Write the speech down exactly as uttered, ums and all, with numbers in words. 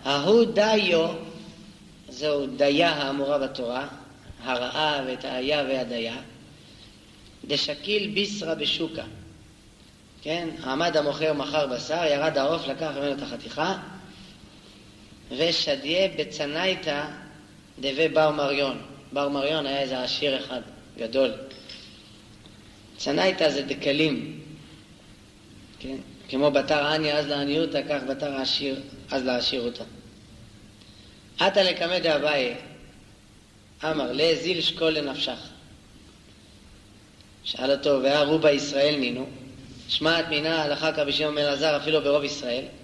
ההוא דיו, זהו דיה האמורה בתורה, הרעה ואת האיה והדיה, דשקיל ביסרה בשוקה. כן, עמד המוכר מחר בשר, ירד העוף, לקח ממנו את החתיכה, ושדיה בצנייתא דבי בר מריון. בר מריון היה איזה עשיר אחד, גדול. צנייתא זה דקלים. כן? כמו בתר עניה אז לעניותא, כך בתר עשיר אז לעשירותא. עתה לקמא דאביי, אמר לה זיל שקול לנפשך. שאל אותו, והרובה ישראל נינו, שמעת מינה הלכה כרבי שמעון בן אלעזר אפילו ברוב ישראל.